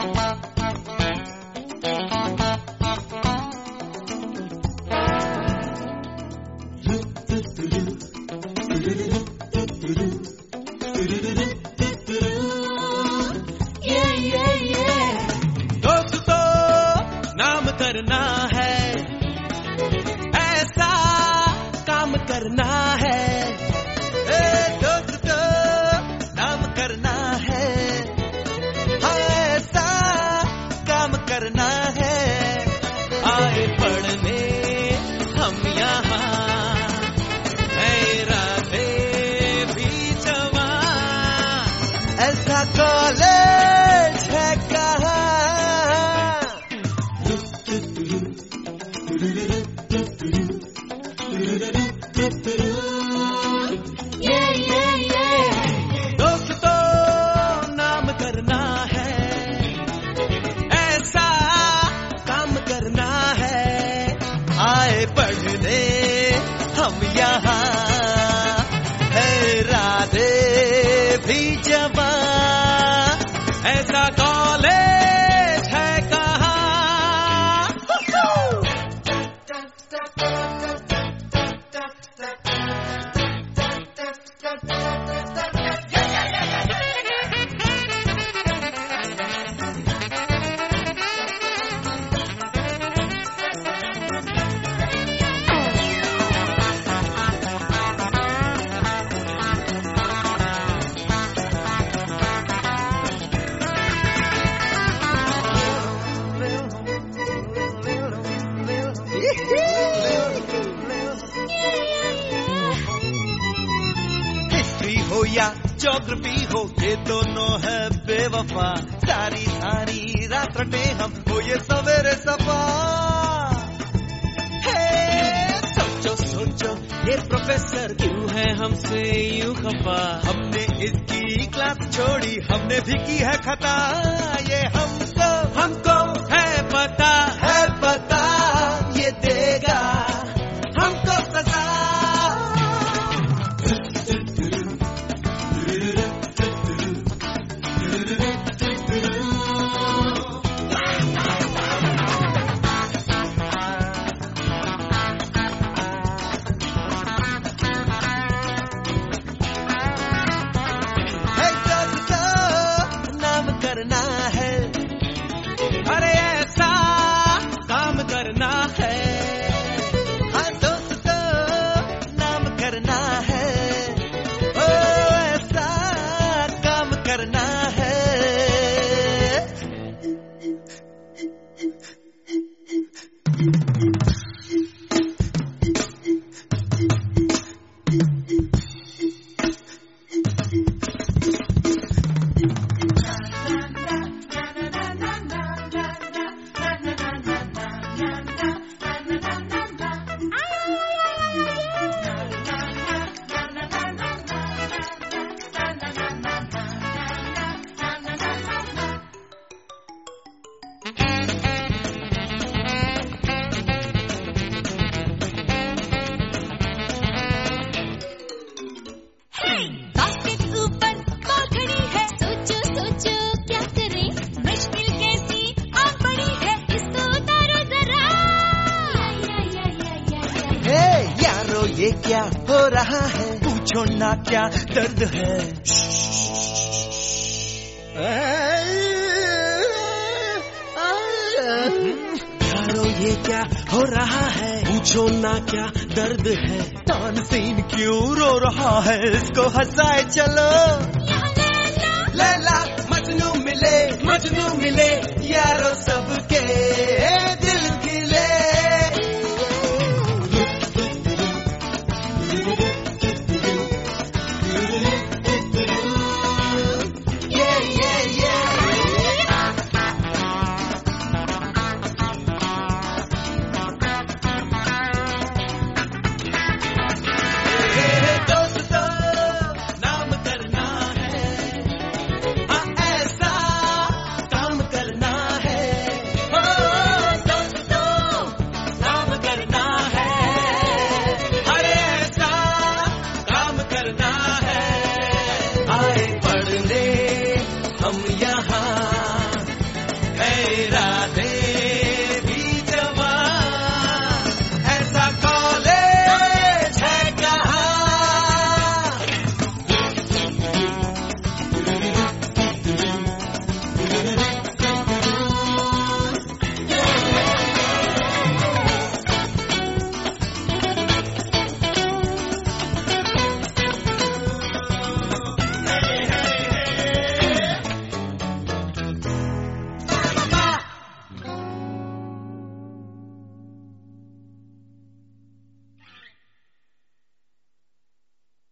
करना है, ऐसा काम करना है, दोस्त नाम करना है, ऐसा काम करना है। आए पढ़ने हम यहाँ, राधे भी जवां, ऐसा कॉलेज है कहाँ। दोस्तों नाम करना है, ऐसा काम करना है। आए पढ़ने हम यहाँ, है राधे भी जवां, ऐसा कॉलेज है कहाँ। हिस्ट्री हो या ज्योग्राफी हो, ये दोनों है बेवफा। सारी सारी रात रटे हम, हो ये सवेरे सफा। सोचो सोचो ये प्रोफेसर क्यों है हमसे यूं खफा। हमने इसकी क्लास छोड़ी, हमने भी की है खता। ये हमको है पता, ये देगा हमको सजा। करना है, अरे ऐसा काम करना है। हाँ दोस्तों नाम करना है, ओ ऐसा काम करना है। ये क्या हो रहा है, पूछो ना क्या दर्द है। यारो ये क्या हो रहा है, पूछो ना क्या दर्द है। तानसेन क्यों रो रहा है, इसको हंसाए चलो। लैला मजनू मिले यारो सबके।